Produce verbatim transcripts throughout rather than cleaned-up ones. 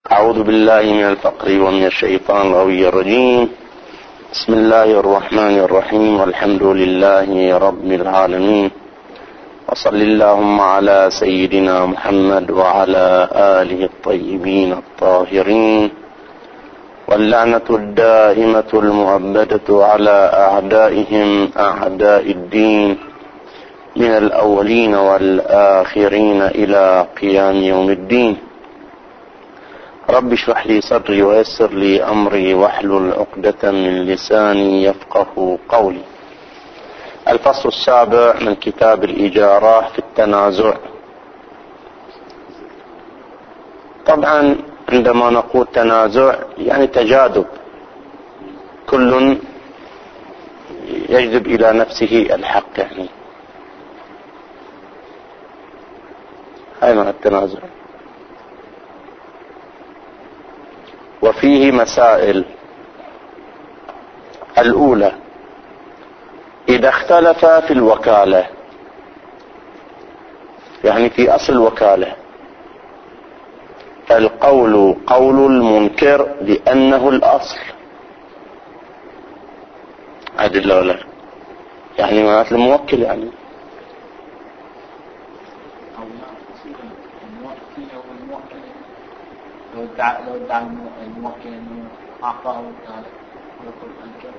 أعوذ بالله من الفقر ومن الشيطان الغوي الرجيم. بسم الله الرحمن الرحيم، والحمد لله رب العالمين، وصل اللهم على سيدنا محمد وعلى آله الطيبين الطاهرين، واللعنة الدائمة المؤبدة على أعدائهم أعداء الدين من الأولين والآخرين إلى قيام يوم الدين. رب اشرح لي صدري ويسر لي أمري واحلل عقدة من لساني يفقه قولي. الفصل السابع من كتاب الإجارة في التنازع. طبعا عندما نقول تنازع يعني تجاذب، كل يجذب إلى نفسه الحق، يعني هاي معنى التنازع. وفيه مسائل. الأولى: إذا اختلف في الوكالة، يعني في أصل الوكالة، فالقول قول المنكر لأنه الأصل. عدل ولا يعني معناته الموكل، يعني لو ادعى لو ادعى الموكل انه اعطاه وكاله ويقول انكر،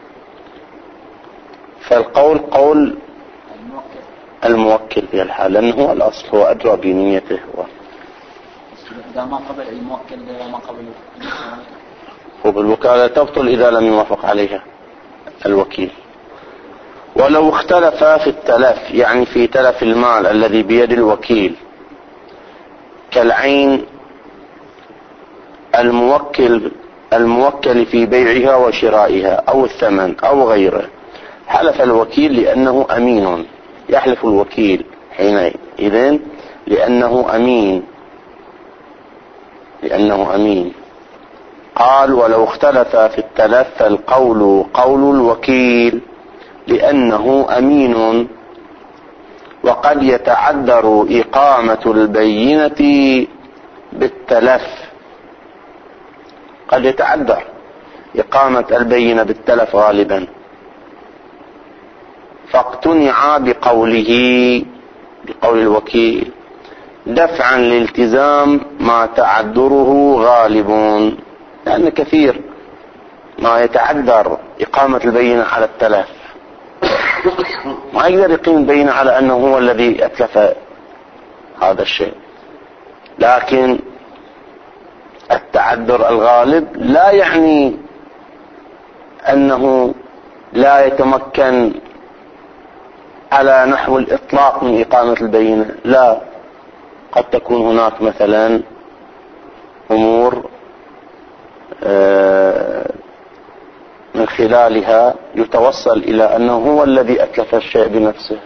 فالقول قول الموكل الموكل في الحال، لأنه هو الأصل، هو أدرى بنيته. هو إذا ما قبل الموكل ما قبل وبالوكالة تبطل إذا لم يوافق عليها الوكيل. ولو اختلف في التلف، يعني في تلف المال الذي بيد الوكيل، كالعين الموكل الموكل في بيعها وشرائها أو الثمن أو غيره، حلف الوكيل لأنه أمين. يحلف الوكيل حينئذ لأنه أمين لأنه أمين قال: ولو اختلف في التلف فالقول قول الوكيل لأنه أمين، وقد يتعذر إقامة البينة بالتلف. قد يتعذر إقامة البينة بالتلف غالبا، فاقتنع بقوله بقول الوكيل دفعا لالتزام ما تعذره غالب، لأن كثير ما يتعذر إقامة البينة على التلف، ما يقدر يقيم البينة على أنه هو الذي أتلف هذا الشيء. لكن التعذر الغالب لا يعني أنه لا يتمكن على نحو الإطلاق من إقامة البينة، لا، قد تكون هناك مثلا أمور من خلالها يتوصل إلى أنه هو الذي أتلف الشيء بنفسه.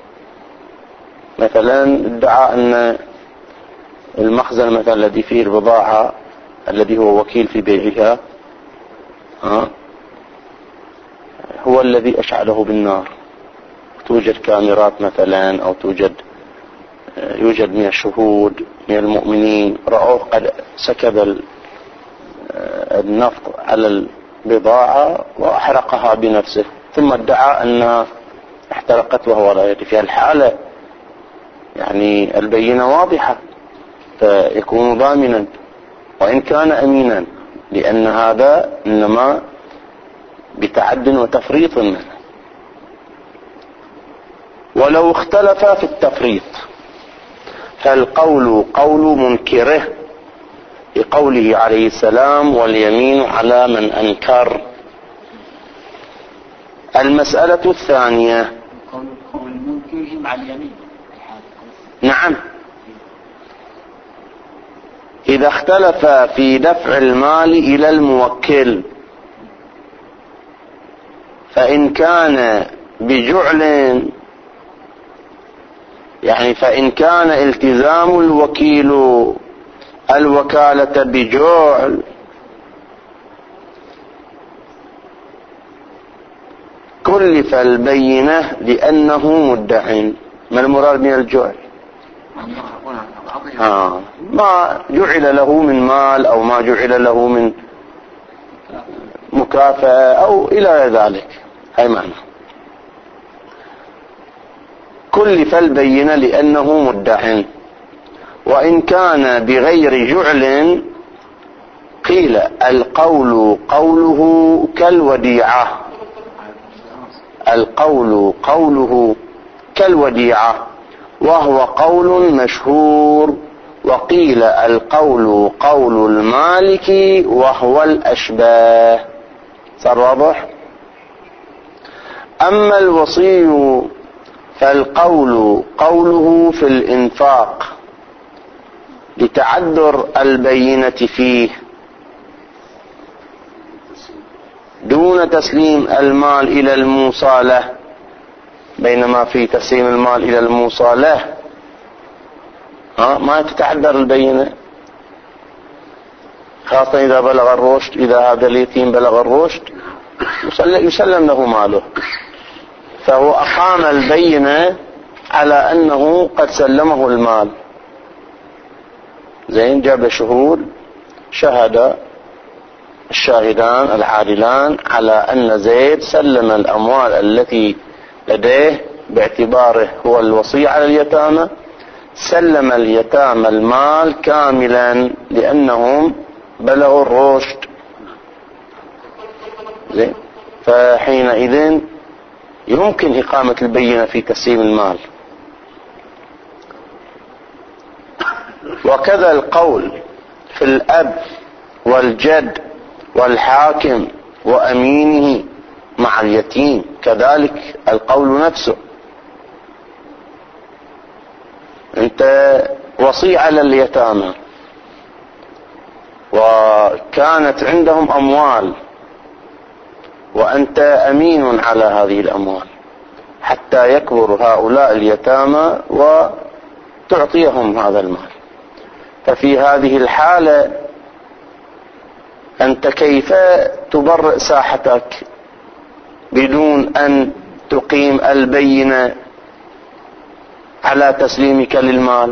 مثلا ادعى أن المخزن مثلا الذي فيه البضاعة الذي هو وكيل في بيعها هو الذي أشعله بالنار. توجد كاميرات مثلا، أو توجد يوجد من الشهود من المؤمنين رأوه قد سكب النفط على البضاعة وأحرقها بنفسه، ثم ادعى أنها احترقت وهو لا يدري. في الحالة يعني البينة واضحة، فيكون ضامنا وإن كان أمينا، لأن هذا إنما بتعد وتفريط منه. ولو اختلف في التفريط فالقول قول منكره لقوله عليه السلام: واليمين على من أنكر. المسألة الثانية: قول المنكر مع اليمين. نعم، إذا اختلف في دفع المال إلى الموكل، فإن كان بجعل، يعني فإن كان التزام الوكيل الوكالة بجعل كلف البينة لأنه مدع. ما المراد من الجعل؟ آه. ما جعل له من مال أو ما جعل له من مكافأة أو إلى ذلك. هاي معنى كلف البينة لأنه مدع، وإن كان بغير جعل قيل القول قوله كالوديعة، القول قوله كالوديعة وهو قول مشهور، وقيل القول قول المالك وهو الأشباه. صار واضح؟ أما الوصي فالقول قوله في الإنفاق لتعذر البينة فيه دون تسليم المال إلى الموصى له، بينما في تسليم المال إلى الموصى له ها ما تتعذر البينة، خاصة إذا بلغ الرشد. إذا هذا اليتيم بلغ الرشد يسلم له ماله، فهو أقام البينة على أنه قد سلمه المال. زين، جاب شهود شهد الشاهدان العادلان على أن زيد سلم الأموال التي لديه باعتباره هو الوصي على اليتامى، سلم اليتامى المال كاملا لأنهم بلغوا الرشد. زين، فحينئذ يمكن إقامة البينة في تسليم المال. وكذا القول في الأب والجد والحاكم وأمينه مع اليتيم، كذلك القول نفسه. أنت وصي على اليتامى وكانت عندهم أموال وأنت أمين على هذه الأموال حتى يكبر هؤلاء اليتامى وتعطيهم هذا المال. ففي هذه الحالة أنت كيف تبرئ ساحتك بدون أن تقيم البينة على تسليمك للمال؟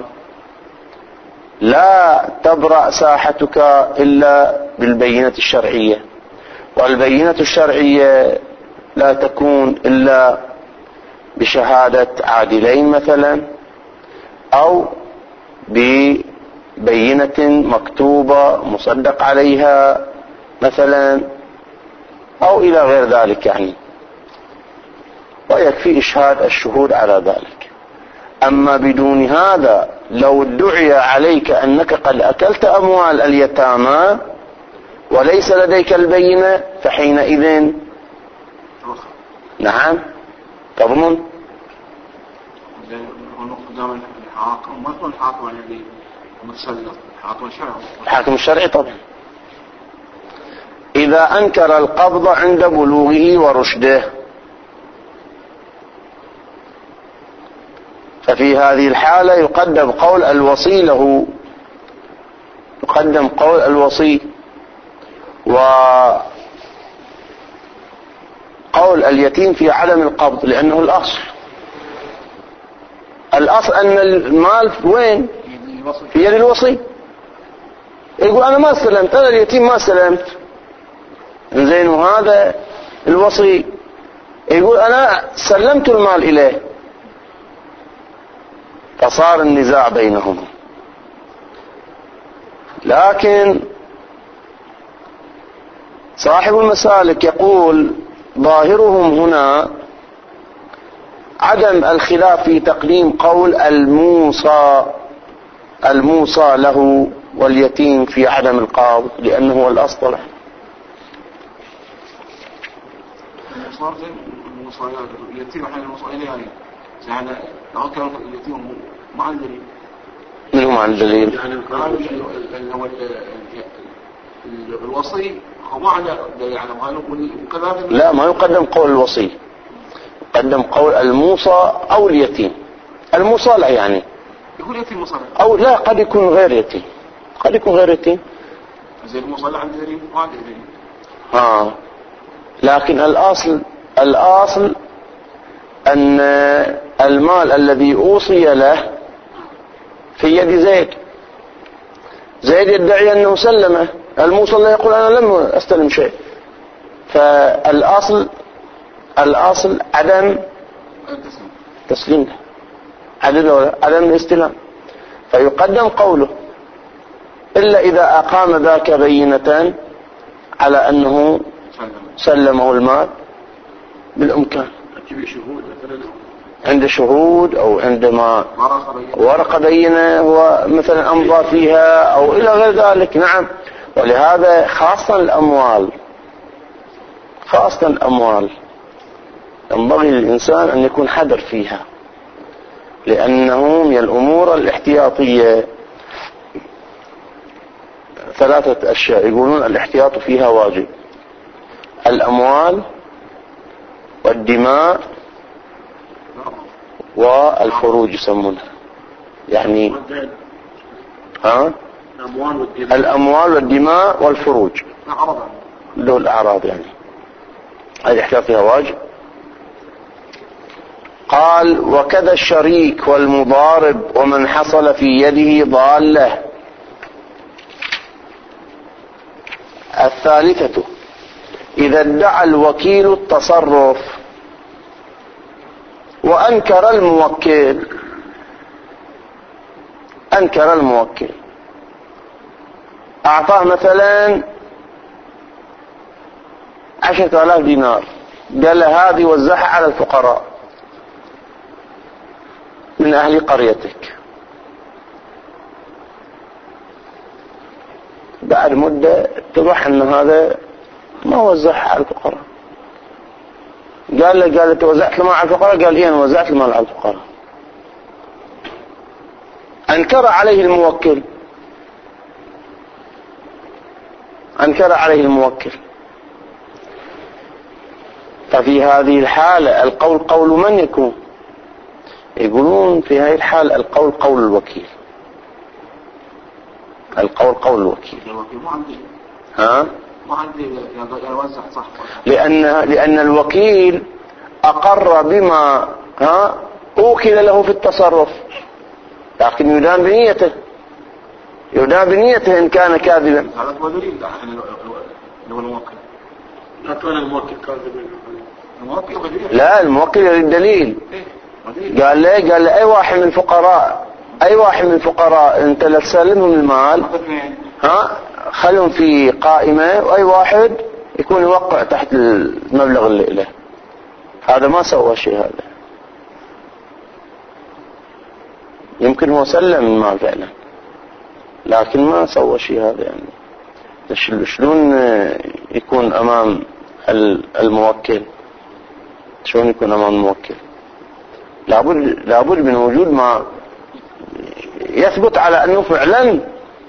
لا تبرأ ساحتك إلا بالبينة الشرعية، والبينة الشرعية لا تكون إلا بشهادة عادلين مثلا، أو ببينة مكتوبة مصدق عليها مثلا، أو إلى غير ذلك يعني، ويكفي إشهاد الشهود على ذلك. أما بدون هذا لو ادعي عليك أنك قد أكلت أموال اليتامى وليس لديك البينة فحينئذ نعم تضمن. الحاكم ما يكون الحاكم الذي متسلط، الحاكم الشرعي. الحاكم الشرعي طبعا إذا أنكر القبض عند بلوغه ورشده، ففي هذه الحالة يقدم قول الوصي له، يقدم قول الوصي، وقول اليتيم في عدم القبض لأنه الأصل. الأصل أن المال وين؟ في يد الوصي. يقول أنا ما سلمت، أنا اليتيم ما سلمت. زين، وهذا الوصي يقول أنا سلمت المال إليه، فصار النزاع بينهم. لكن صاحب المسالك يقول ظاهرهم هنا عدم الخلاف في تقديم قول الموصى الموصى له واليتيم في عدم القبض لأنه هو الأصل. اليتيم احنا الموصى إليه يعني لو كان اليتيم ما عنده دليل. من هو عن الدليل؟ يعني هو الوصي هو ما عنده يعني وكذلك لا، ما يقدم قول الوصي، يقدم قول الموصى أو اليتيم. الموصى لا يعني يقول يتيم مصالح أو لا، قد يكون غير يتيم، قد يكون غير يتيم. زي المصالح عنده دليل ما عنده دليل. ها، لكن الأصل الأصل أن المال الذي أوصي له في يد زيد زيد يدعي أنه سلمه، الموصل يقول أنا لم أستلم شيء. فالأصل الأصل عدم تسليم، عدم الاستلام، فيقدم قوله إلا إذا أقام ذاك بينة على أنه سلمه المال بالإمكان، عند شهود أو عندما ورقة بينة هو مثلا أمضى فيها أو إلى غير ذلك. نعم. ولهذا خاصة الأموال، خاصة الأموال ينبغي للإنسان أن يكون حذر فيها، لأنه من الأمور الاحتياطية. ثلاثة أشياء يقولون الاحتياط فيها واجب: الأموال والدماء والفروج يسمونها، يعني ها الأموال والدماء والفروج له الأعراض، يعني هذه الاحتياط فيها واجب. قال: وكذا الشريك والمضارب ومن حصل في يده ضالة. الثالثة: إذا ادعى الوكيل التصرف وأنكر الموكل، أنكر الموكل أعطاه مثلا عشرة آلاف دينار، قال له هذه وزعها على الفقراء من أهل قريتك. بعد مدة اتضح أن هذا ما وزعها على الفقراء. قال له قال له وزعت المال على الفقراء؟ قال إيه أنا وزعت المال على الفقراء. أنكر عليه الموكل، أنكر عليه الموكل. ففي هذه الحالة القول قول من يكون؟ يقولون في هذه الحالة القول قول الوكيل، القول قول الوكيل. ها؟ ما عندي يوزع صح، لأن لأن الوكيل أقر بما ها أوكل له في التصرف، لكن يدان بنيته، يدان بنيته إن كان كاذبا. هذا هو دليل اللي هو الموكل. لا كان الموكل كاذبا، الموكل دليل. لا، الموكل يريد دليل. قال لي قال لي أي واحد من الفقراء، أي واحد من الفقراء أنت لا تسلمهم المال، ها خلهم في قائمة، وأي واحد يكون يوقع تحت المبلغ اللي له. هذا ما سوى شيء، هذا يمكن هو سلم المال فعلا لكن ما سوى شيء. هذا يعني شلون يكون أمام الموكل؟ شلون يكون أمام الموكل؟ لابد لابد من وجود ما يثبت على أنه فعلا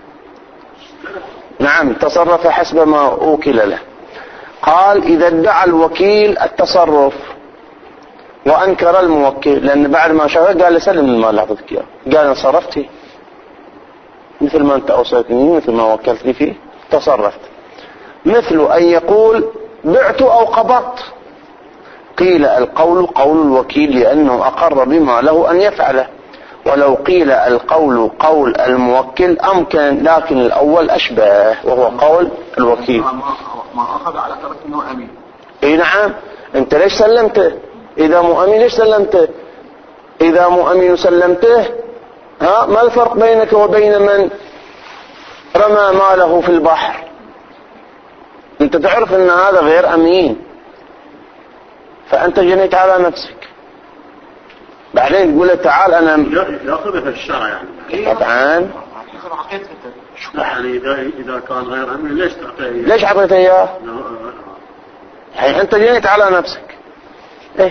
نعم تصرف حسب ما أوكل له. قال: إذا ادعى الوكيل التصرف وأنكر الموكل، لأن بعد ما شافه قال سلم المال اللي أعطيتك إياه، قال أنا صرفتي مثل ما أنت أوصيتني، مثل ما وكلتني فيه تصرفت. مثل أن يقول بعت أو قبضت، قيل القول قول الوكيل لأنه أقر بما له أن يفعله، ولو قيل القول قول الموكل أمكن، لكن الأول أشبه وهو قول الوكيل. ما أخذ على طرف أنه أمين. اي نعم. انت ليش سلمته؟ اذا مو امين ليش سلمته؟ اذا مو امين سلمته، ها ما الفرق بينك وبين من رمى ماله في البحر؟ انت تعرف ان هذا غير امين، فانت جنيت على نفسك. بعدين تقول له تعال انا ياخذ في الشرع يعني. طبعا يعني اذا اذا كان غير امين ليش تعطيه؟ ليش اعطيته اياه؟ يعني انت جنيت على نفسك. ايه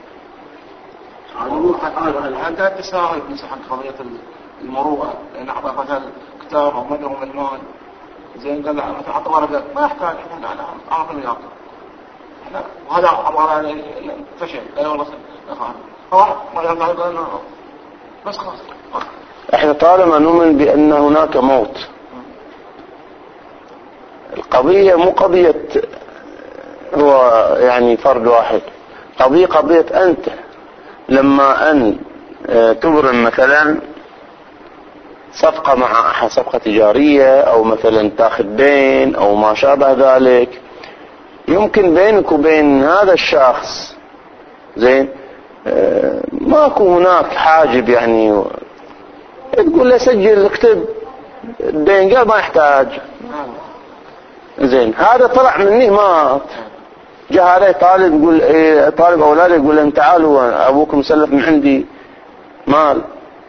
هذا التساهل بنسبة قضية المروءة، لأن أعطى مثلا كتاب أو مدعو من المال زين، قال له مثلا أعطى ورقة ما يحتاج، أنا أعطى له يأخذ، وهذا عبارة فشل. لا والله واحد ما يرجع يقول له بس خلاص. احنا طالما نؤمن بأن هناك موت، القضية مو قضية هو يعني فرد واحد، قضية قضية أنت لما أن تبرم مثلا صفقة مع أحد، صفقة تجارية أو مثلا تاخذ دين أو ما شابه ذلك، يمكن بينك وبين هذا الشخص زين آه ماكو هناك حاجب، يعني تقول له سجل اكتب الدين قال ما يحتاج زين. هذا طلع مني مات، جاء هذا طالب يقول إيه، طالب أولاده يقول لهم تعالوا أبوكم مسلف من عندي مال،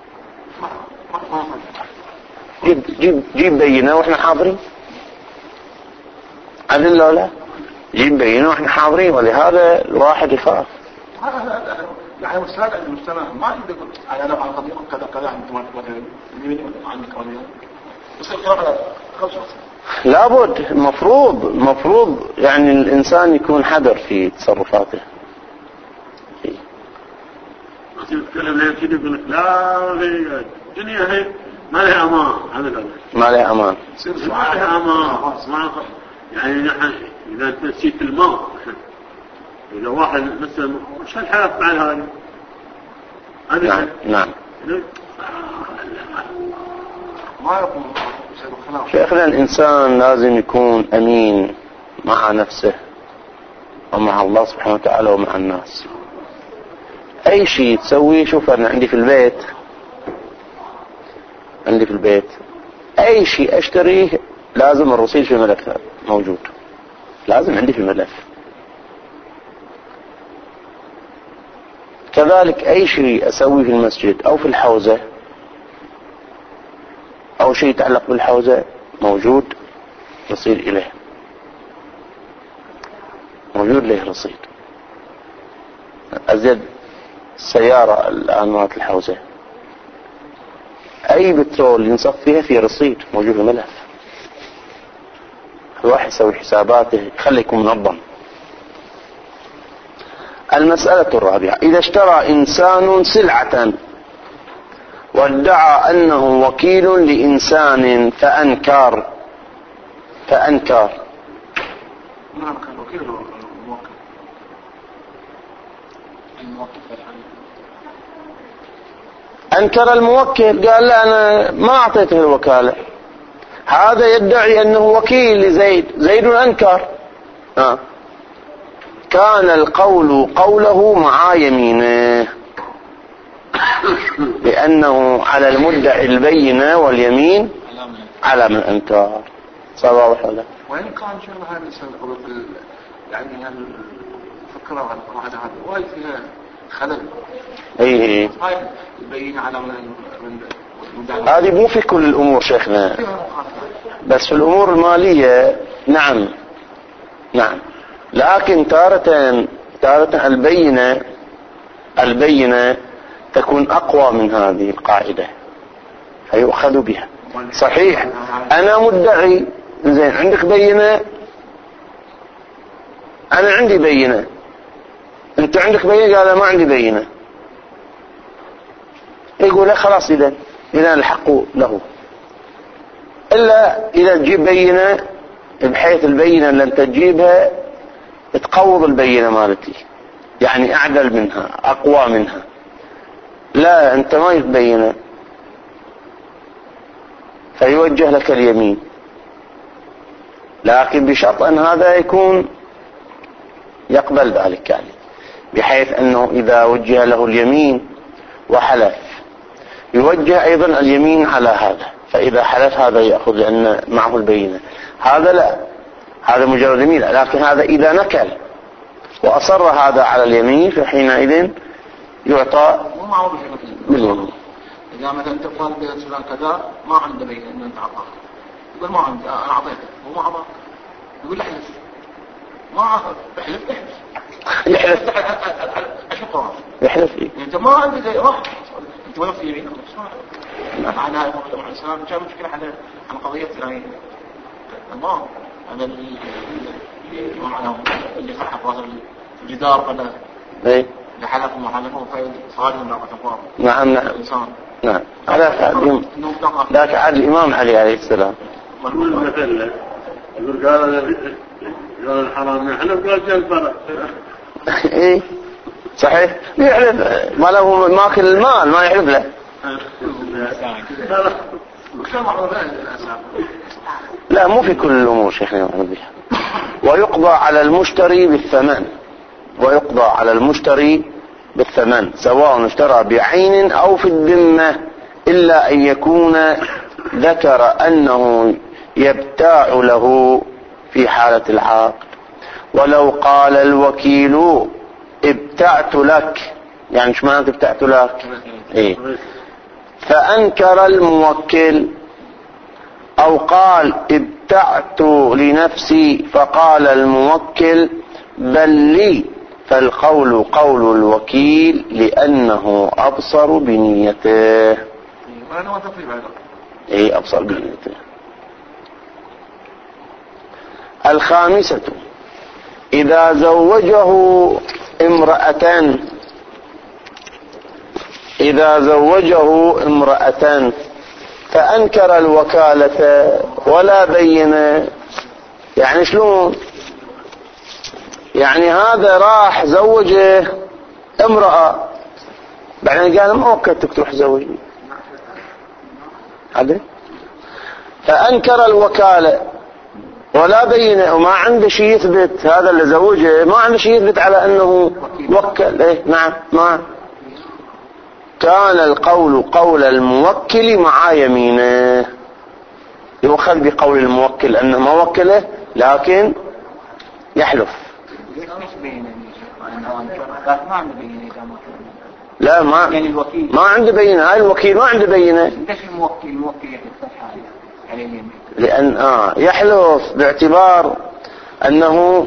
جيب جيب جيب بينه واحنا حاضرين، عدل لا لا جيب بينه واحنا حاضرين. ولهذا الواحد يخاف. يعني مستند المجتمع ما يقدر يقول انا لو على صديقك كذا كذا انت ما تقدر عنك ولا بس القراءه خمسة. لابد المفروض المفروض يعني الانسان يكون حذر في تصرفاته. تتكلم ليه كده يقول لك لا الدنيا هي ما لها امان، هذا الامر ما لها امان، ما لها امان. يعني نحن اذا انت نسيت الماء، اذا واحد مثلا وش الحياه بعد هذه؟ نعم نعم. ما يكون شيخنا الانسان لازم يكون امين مع نفسه ومع الله سبحانه وتعالى ومع الناس. اي شيء تسويه، شوف انا عندي في البيت عندي في البيت اي شيء اشتريه لازم الرصيد في الملف موجود، لازم عندي في الملف. كذلك اي شيء اسويه في المسجد او في الحوزة او شيء يتعلق بالحوزة موجود رصيد اليه، موجود له رصيد. ازيد السيارة الان مالت الحوزة اي بترول ينصف فيها في رصيد موجود في الملف. الواحد يسوي حساباته، يخلي يكون منظم. المسألة الرابعة: إذا اشترى إنسان سلعة وادعى أنه وكيل لإنسان فأنكر فأنكر نعم كان وكيل الموكل الموكل أنكر الموكل، قال لا أنا ما أعطيته الوكالة. هذا يدعي أنه وكيل لزيد، زيد أنكر. آه. كان القول قوله مع يمينه، لأنه على المدعي البينة واليمين على من أنكر. صار واضح ولا؟ وإن كان شيء هذا السبب يعني الفكرة هذا هذا وايد فيها خلل. إيه هاي البينة على من من هذه مو في كل الأمور شيخنا، بس في الأمور المالية نعم نعم. لكن تارة تارة البينة البينة تكون أقوى من هذه القاعدة فيؤخذ بها. صحيح أنا مدعي، زين عندك بينة، أنا عندي بينة، أنت عندك بينة، قال ما عندي بينة، يقول لا خلاص إذا إذا الحق له. إلا إذا تجيب بينة بحيث البينة اللي أنت تجيبها تقوض البينة مالتي، يعني أعدل منها أقوى منها. لا أنت ما يتبينه، فيوجه لك اليمين، لكن بشرط أن هذا يكون يقبل ذلك، يعني بحيث أنه إذا وجه له اليمين وحلف يوجه أيضا اليمين على هذا، فإذا حلف هذا يأخذ لأن معه البينة. هذا لا، هذا مجرد يمين. لكن هذا إذا نكل وأصر هذا على اليمين فحينئذ يعطى باليمين. إذا مثلا تقول بفلان كذا ما عنده بينة إنه أنت عطاه، يقول ما عنده أنا أعطيته هو ما عطاه، يقول احلف ما عطاه، احلف احلف يحلف أشوفه يحلف إيه؟ أنت ما عندك راح أنت وين في يمين معناها يقول الإسلام كان مشكلة على عن قضية يعني الله هذا اللي معناه اللي خلق راس الجدار ولا إيه؟ اللي حلفوا ما حلفوا فصار من رقة نعم نعم الإنسان. نعم. هذا ذاك عاد الإمام علي عليه السلام. يقول مثلا يقول قال قال الحرام يحلف قال جل فرق. إيه صحيح يحلف، ما له ماكل المال ما يحلف له. لا مو في كل الأمور شيخنا محمد. ويقضى على المشتري بالثمن، ويقضى على المشتري بالثمن سواء اشترى بعين أو في الذمة، إلا أن يكون ذكر أنه يبتاع له في حالة العقد. ولو قال الوكيل ابتعت لك، يعني ايش معنى ابتعت لك؟ إيه؟ فأنكر الموكل، أو قال ابتعت لنفسي فقال الموكل بل لي، فالقول قول الوكيل لأنه أبصر بنيته. إيه أبصر بنيته. الخامسة إذا زوجه امرأتان، إذا زوجه امرأتان فأنكر الوكالة ولا بين، يعني شلون؟ يعني هذا راح زوجه امرأة بعدين قال ما وكلتك تروح زوجني، عدل؟ فأنكر الوكالة ولا بينه وما عنده شيء يثبت، هذا اللي زوجه ما عنده شيء يثبت على أنه وكل. إيه نعم، ما كان القول قول الموكل مع يمينه، يؤخذ بقول الموكل أنه ما وكله لكن يحلف. لا ما ما عنده بينة، هاي الوكيل ما عنده بينة. الموكل الموكل يتصح على اليمين لأن آه يحلف باعتبار أنه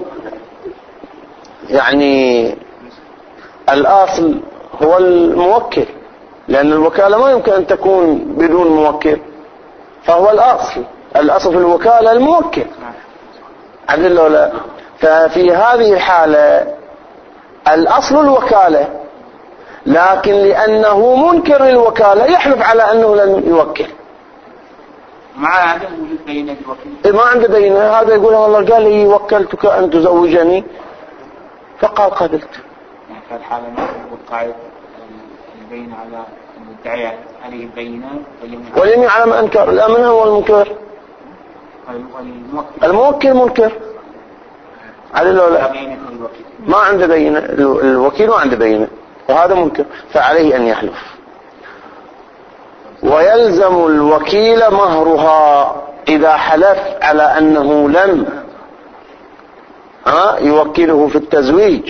يعني الأصل هو الموكل، لأن الوكالة ما يمكن أن تكون بدون موكل، فهو الأصل الأصل في الوكالة الموكل، عدل ولا؟ ففي هذه الحالة الأصل الوكالة، لكن لأنه منكر للوكالة يحلف على أنه لن يوكل مع عدم وجود بينة الوكيل. ما عنده بينة، هذا يقول والله قال لي وكلتك أن تزوجني فقال قبلت. يعني في الحالة ما يقول قاعدة البين على المدعي عليه البينة واليمين على ما أنكر. لا، من هو المنكر؟ الموكل منكر، عدل ولا؟ ما عنده بينة، الوكيل ما عنده بينة وهذا منكر، فعليه أن يحلف. ويلزم الوكيل مهرها إذا حلف على أنه لم ها يوكله في التزويج.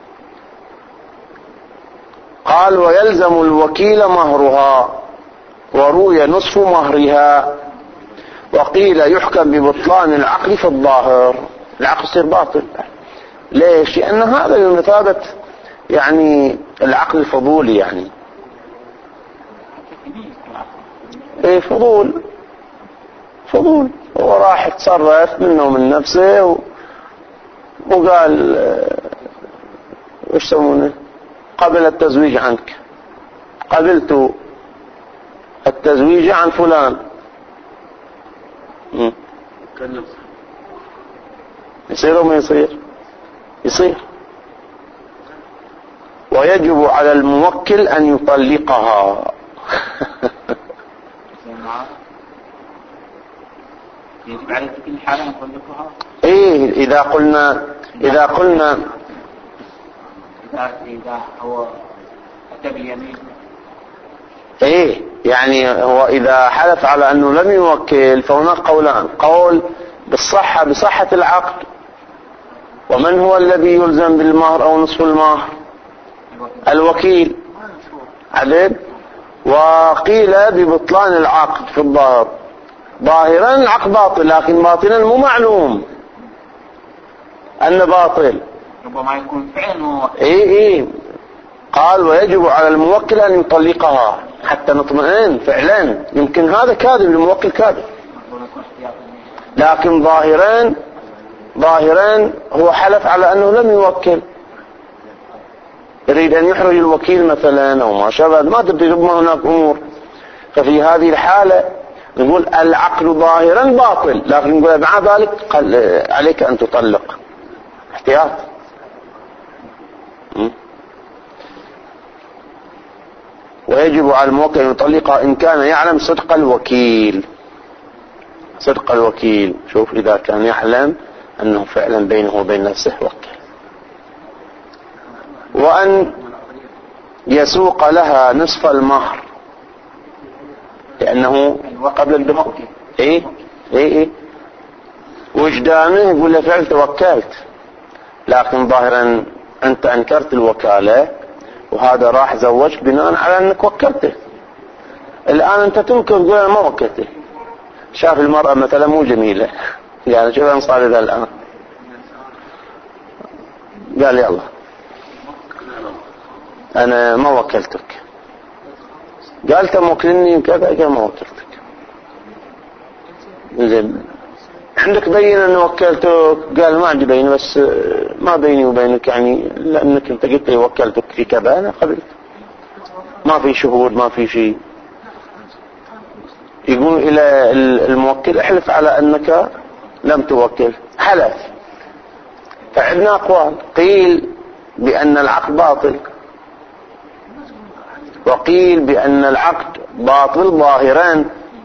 قال ويلزم الوكيل مهرها، وروي نصف مهرها، وقيل يحكم ببطلان العقد في الظاهر، العقد يصير باطل. ليش؟ لأن هذا بمثابة يعني العقد الفضولي، يعني ايه فضول فضول هو راح يتصرف منه من نفسه و... وقال ايش يسمونه قبل التزويج عنك، قبلت التزويج عن فلان. م. يصير وما يصير؟ يصير. ويجب على الموكل أن يطلقها. يجب عليه في كل حالة أن يطلقها. إيه إذا قلنا إذا قلنا إذا هو أتى باليمين. إيه يعني هو إذا حلف على أنه لم يوكل فهناك قولان، قول بالصحة بصحة العقد، ومن هو الذي يلزم بالمهر أو نصف المهر؟ الوكيل، عدل. وقيل ببطلان العقد في الظاهر، ظاهرا العقد باطل لكن باطلا مو معلوم أن باطل، ربما يكون فعلا. إيه إيه قال ويجب على الموكل أن يطلقها حتى نطمئن فعلا، يمكن هذا كاذب، الموكل كاذب، لكن ظاهرا ظاهرا هو حلف على أنه لم يوكل، يريد أن يحرج الوكيل مثلا أو ما شابه، ما تدري ربما هناك أمور. ففي هذه الحالة نقول العقد ظاهرا باطل، لكن نقول مع ذلك قال عليك أن تطلق احتياط. ويجب على الموكل أن يطلقها إن كان يعلم صدق الوكيل. صدق الوكيل، شوف إذا كان يعلم أنه فعلا بينه وبين نفسه وكل. وأن يسوق لها نصف المهر لأنه قبل الدخول. إيه إيه إيه وجدانه يقول له فعل توكلت، لكن ظاهرا أنت أنكرت الوكالة وهذا راح زوجك بناء على أنك وكلته. الآن أنت تنكر تقول أنا ما وكلته. شاف المرأة مثلا مو جميلة، يعني شوف أنا صار ذا الآن، قال يلا أنا ما وكلتك. قال تموكلني كذا، قال ما وكلتك. زين عندك بين أن وكلتك؟ قال ما عندي بين، بس ما بيني وبينك يعني لأنك أنت قلت لي وكلتك في كذا أنا قبلت، ما في شهود ما في شيء. يقول إلى الموكل احلف على أنك لم توكل، حلف. فعندنا أقوال، قيل بأن العقد باطل، وقيل بأن العقد باطل ظاهرا.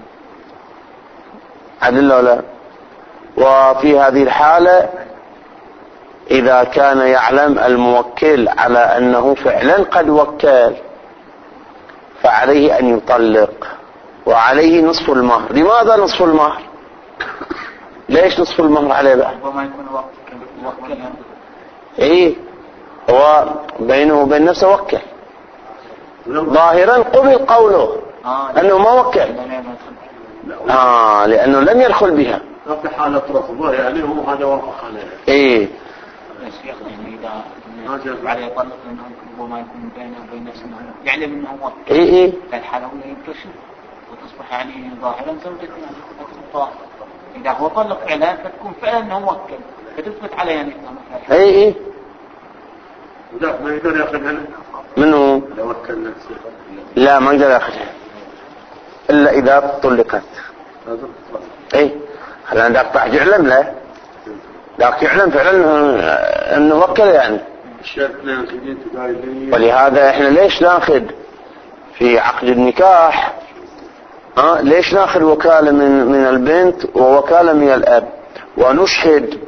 عدل ولا؟ وفي هذه الحالة إذا كان يعلم الموكل على أنه فعلا قد وكل فعليه أن يطلق، وعليه نصف المهر. لماذا نصف المهر؟ ليش نصف المهر عليه بقى؟ ربما يكون وكل. ايه هو بينه وبين نفسه وكل، ظاهرا قبل قوله انه ما وكل، اه لانه لم يدخل بها في حالة رفضه يعني هو هذا وافق عليه. ايه يعني اذا عليه يطلق لانه ربما يكون بينه وبين نفسه يعلم انه وكل. ايه ايه فالحالة هنا ينتشر وتصبح يعني ظاهرا زوجته يعني. إذا هو طلق فعلا فتكون فعلا أنه موكل فتثبت عليه يعني. اي اي وذاك ما يقدر ياخذها منه؟ لو وكل نفسه لا ما يقدر ياخذها الا اذا طلقت. اي هلا ذاك راح يعلم له، ذاك يعلم فعلا انه وكل يعني. ولهذا احنا ليش ناخذ في عقد النكاح ها ليش ناخذ وكالة من من البنت ووكالة من الاب ونشهد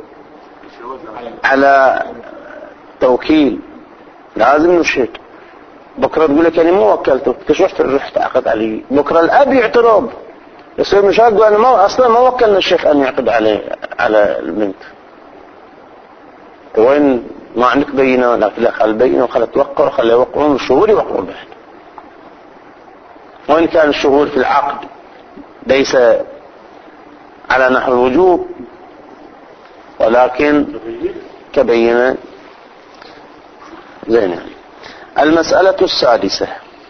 على توكيل؟ لازم نشهد. بكرة تقول لك أنا ما وكلتك، تشوف رحت عقد عليه، بكرة الاب يعترض يصير مشاهد أنا ما أصلا ما وكلنا الشيخ أن يعقد عليه على البنت. وين ما عندك بينة؟ لكن لا خل بينة وخل توقع وخل يوقعون الشهود يوقعون بعد. وإن كان الشهود في العقد ليس على نحو الوجوب ولكن كبينة زين. المسألة السادسة: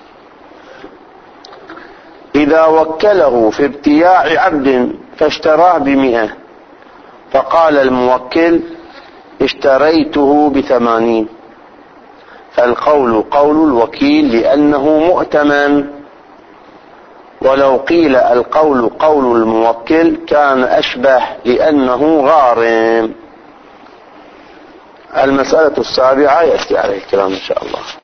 إذا وكله في ابتياع عبد فاشتراه بمئة فقال الموكل اشتريته بثمانين، فالقول قول الوكيل لأنه مؤتمن، ولو قيل القول قول الموكل كان أشبه لأنه غارم. المسألة السابعة يأتي عليه الكلام إن شاء الله.